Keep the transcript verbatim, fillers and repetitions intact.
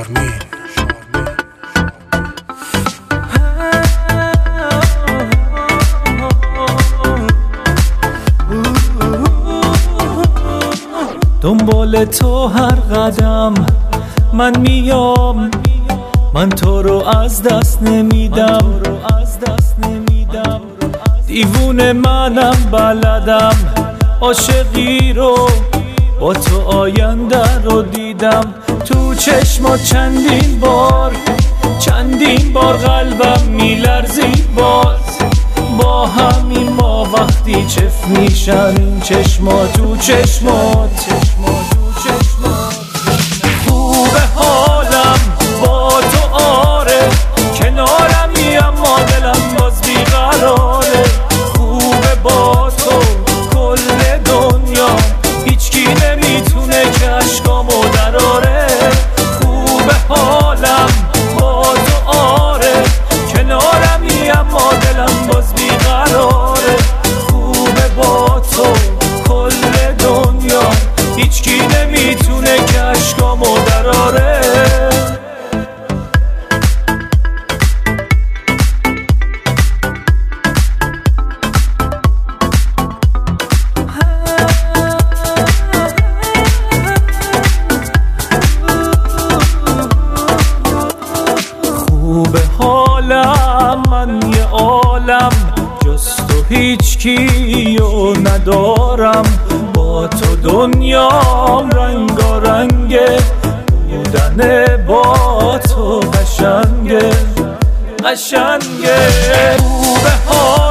شارمین دنبال تو هر قدم من میام، من تو رو از دست نمیدم، دیوونه منم بلدم، عاشقی رو با تو آینده رو دیدم. تو چشمات چندین بار چندین بار قلبم میلرزید باز، با همین ما وقتی چف میشن این چشمات تو چشمات. خوبه حالم با تو آره، کنارم میام ما دلم باز بیقراره. خوبه با تو کل دنیا هیچکی نمیتونه چشمامو دراره. خوبه حالم با تو آره، کنارم میام ما دلم باز بیقراره. خوبه با تو کل دنیا هیچکی نمیتونه چشمامو دراره. خوبه حالم من یه عالم جز تو هیچکیو ندارم، با تو دنیام رنگارنگه، بودن با تو قشنگه قشنگه. خوبه حالم